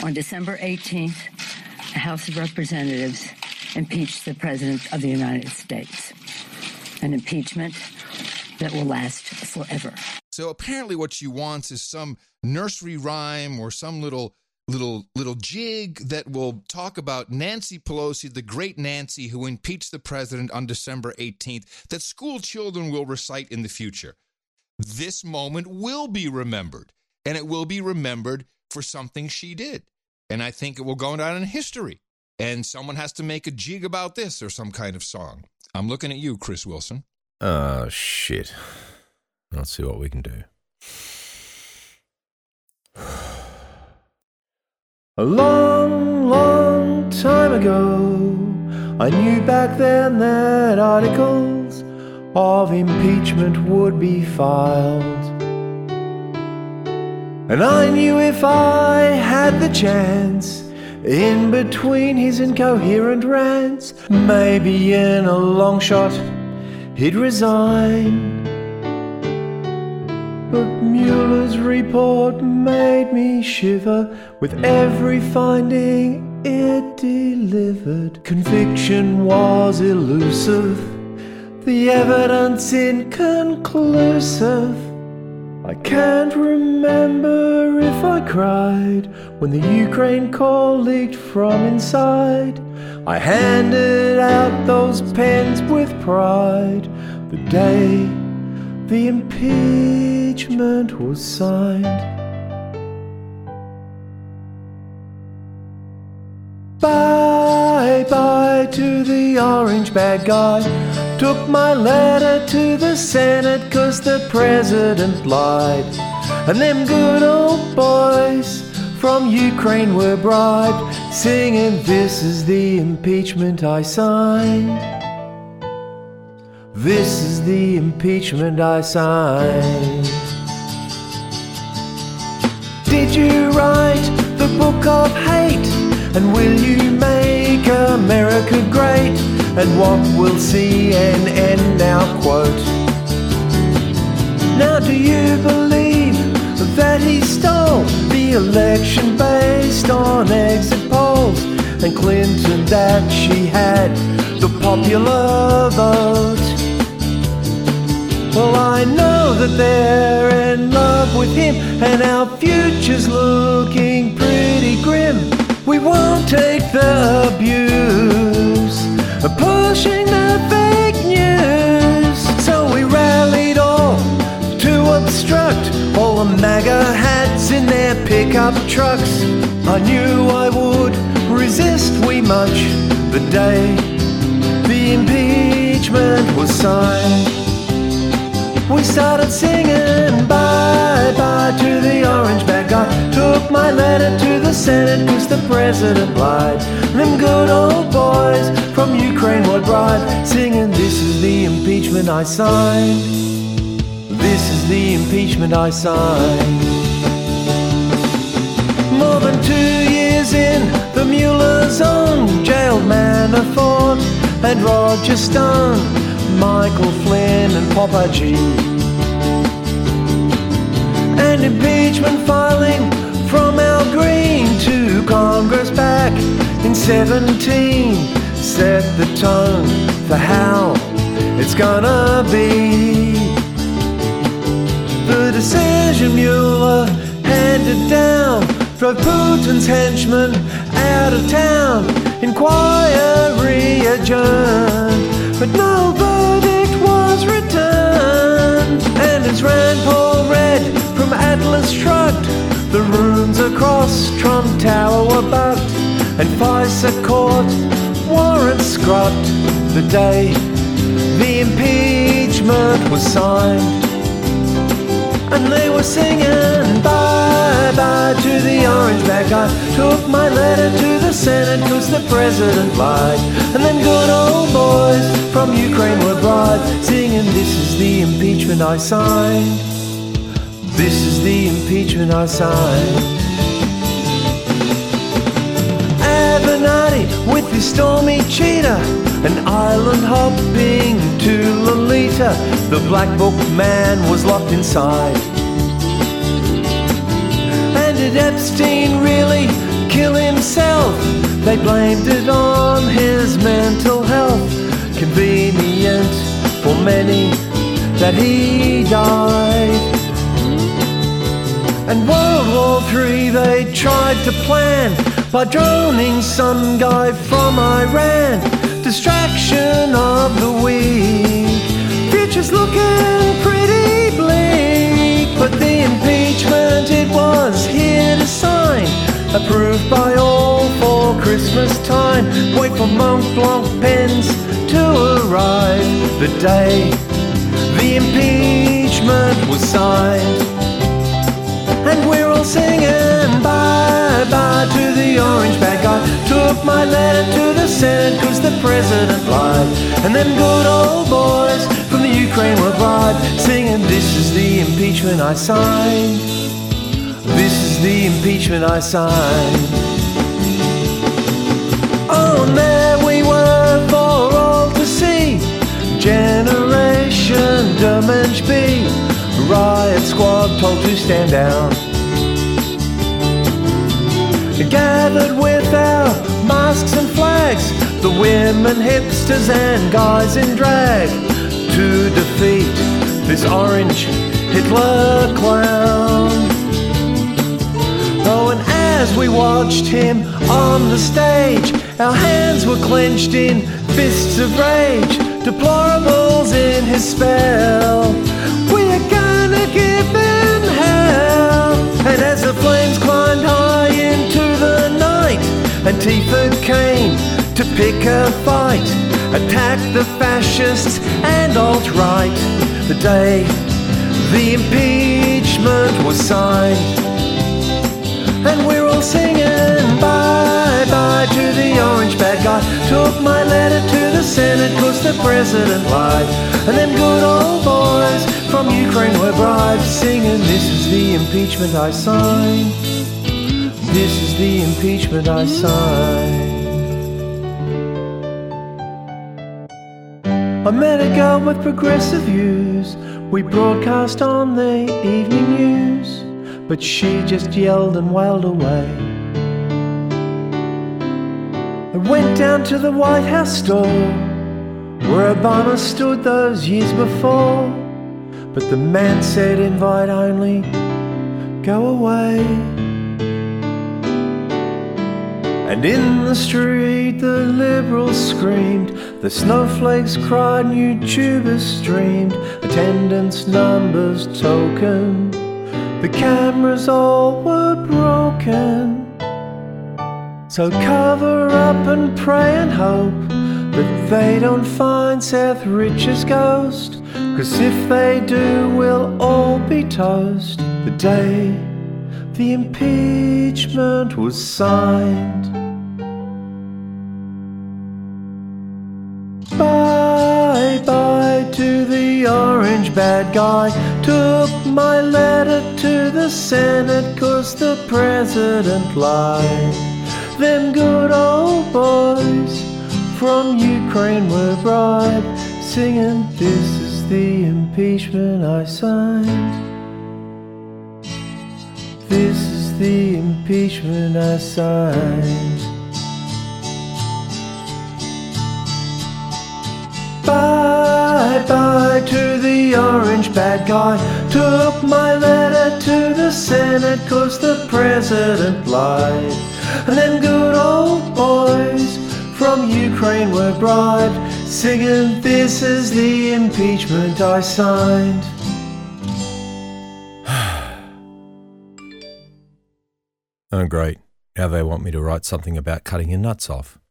On December 18th, the House of Representatives impeached the President of the United States. An impeachment that will last forever. So apparently what she wants is some nursery rhyme or some little jig that will talk about Nancy Pelosi, the great Nancy, who impeached the president on December 18th, that school children will recite in the future. This moment will be remembered, and it will be remembered for something she did. And I think it will go down in history. And someone has to make a jig about this or some kind of song. I'm looking at you, Chris Wilson. Oh, shit. Let's see what we can do. A long, long time ago, I knew back then that articles of impeachment would be filed. And I knew if I had the chance, in between his incoherent rants, maybe in a long shot he'd resign. But Mueller's report made me shiver with every finding it delivered. Conviction was elusive, the evidence inconclusive. I can't remember if I cried when the Ukraine call leaked from inside. I handed out those pens with pride the day the impeachment was signed. Bye-bye to the orange bag guy. Took my letter to the Senate 'cause the president lied. And them good old boys from Ukraine were bribed, singing, "This is the impeachment I signed. This is the impeachment I signed." Did you write the book of hate? And will you make America great? And what will CNN now quote? Now do you believe that he stole the election based on exit polls? And Clinton that she had the popular vote? Well, I know that they're in love with him, and our future's looking pretty grim. We won't take the abuse of pushing the fake news. So we rallied all to obstruct all the MAGA hats in their pickup trucks. I knew I would resist we much the day the impeachment was signed. We started singing bye-bye to the orange bag guy. Took my letter to the Senate 'cause the president lied. Them good old boys from Ukraine were bribed, singing, "This is the impeachment I signed. This is the impeachment I signed." More than 2 years in, the Mueller's on, jailed Manafort and Roger Stone, Michael Flynn and Popper G. And impeachment filing from Al Green to Congress back in 17 set the tone for how it's gonna be. The decision Mueller handed down drove Putin's henchmen out of town. Inquiry adjourned, but no verdict was returned. And as Rand Paul read from Atlas shrugged, the rooms across Trump Tower were bugged, and FISA court warrants scrubbed the day the impeachment was signed. And they were singing bye-bye to the orange bag guy. Took my letter to the Senate 'cause the president lied. And then good old boys from Ukraine were bribed, singing, "This is the impeachment I signed. This is the impeachment I signed." Avenatti with his stormy cheetah, an island hopping to Lolita. The Black Book man was locked inside. And did Epstein really blamed it on his mental health. Convenient for many that he died. And World War III they tried to plan by droning some guy from Iran. Distraction of the week, future's looking pretty bleak. But the impeachment, it was here to sign, approved by all for Christmas time. Wait for Mont Blanc pens to arrive the day the impeachment was signed. And we're all singing bye-bye to the orange bag guy. Took my letter to the Senate cause the president lied. And them good old boys from the Ukraine were bribed, singing this is the impeachment I signed. This is the impeachment I signed. Oh, and there we were for all to see. Generation Dimension B, riot squad told to stand down. Gathered with our masks and flags, the women, hipsters and guys in drag, to defeat this orange Hitler clown. Oh, and as we watched him on the stage, our hands were clenched in fists of rage, deplorables in his spell. We are gonna give them hell. And as the flames climbed high into the night, Antifa came to pick a fight, attack the fascists and alt-right. The day the impeachment was signed. And we're all singing bye-bye to the orange bad guy. Took my letter to the Senate cause the president lied. And them good old boys from Ukraine were bribed, singing this is the impeachment I signed. This is the impeachment I signed. I met a girl with progressive views. We broadcast on the evening news, but she just yelled and wailed away. I went down to the White House store where Obama stood those years before, but the man said invite only, go away. And in the street the liberals screamed, the snowflakes cried, new tubers streamed, attendance numbers token, the cameras all were broken. So cover up and pray and hope that they don't find Seth Rich's ghost, cause if they do we'll all be toast the day the impeachment was signed. Bye-bye to the orange bad guy. Took my letter to the Senate cause the president lied. Them good old boys from Ukraine were bribed, singing this is the impeachment I signed. This is the impeachment I signed. Bye-bye to the orange bad guy. Took my letter to the Senate cause the president lied. And them good old boys from Ukraine were bribed, singing this is the impeachment I signed. Oh, great. Now they want me to write something about cutting your nuts off.